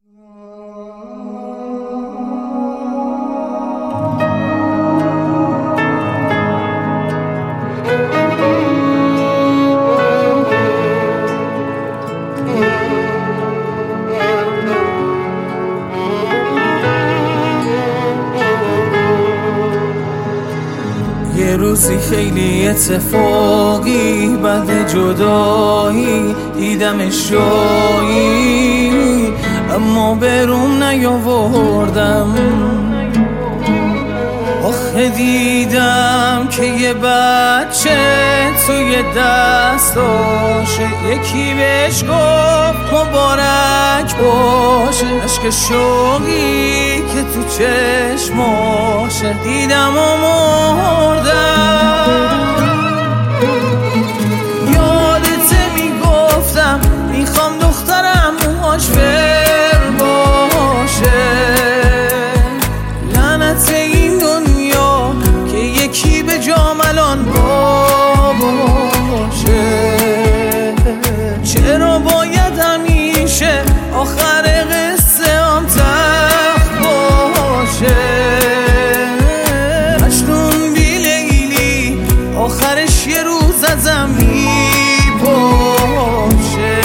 یه روزی خیلی اتفاقی بعد جدایی دیدمش جایی، اما بروم نیاوردم. آخه دیدم که یه بچه توی دستاشه، یکی بهش گفت مبارک باشه. عشق شوقی که تو چشماشه دیدم و مردم. یادته میگفتم میخوام دخترم موهاش فر باشه. لعنت این دنیا که یکی به جام الان باشه. چرا باید همیشه آخر قصه هم تخت باشه؟ مجنون بی لیلی آخرش یه روز ازم میپاشه.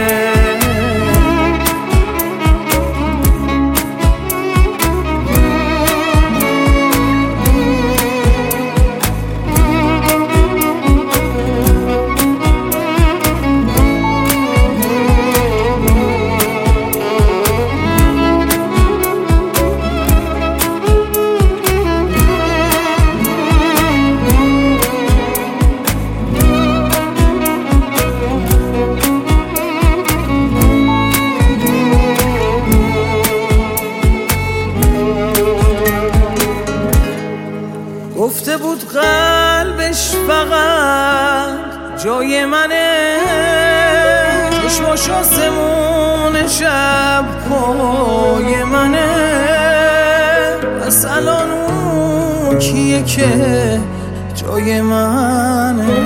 گفته بود قلبش فقط جای منه، چشماش آسمون شب پای منه. پس الان اون کیه که جای منه؟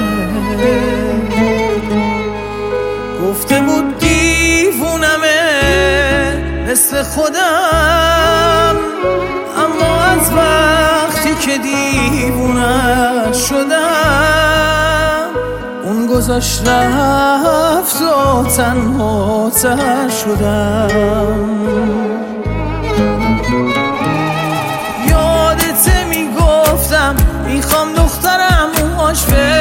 گفته بود دیوونمه مثل خودم، اما از وقتی که دیوونه شدم اون گذاشت رفت و تنها تر شدم. یادته میگفتم میخوام دخترم موهاش